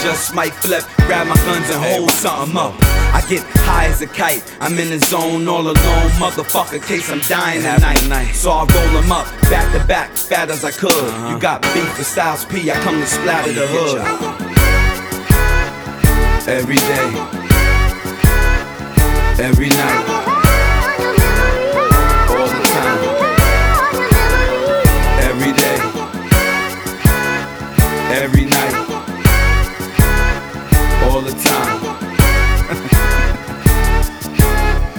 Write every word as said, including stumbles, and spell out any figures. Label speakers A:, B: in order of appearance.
A: just might flip, grab my guns and hold something up. I get high as a kite, I'm in the zone all alone, motherfucker, case I'm dying tonight. So I roll them up, back to back, fat as I could. You got beef with Styles P, I come to splatter the hood. Every day, every night.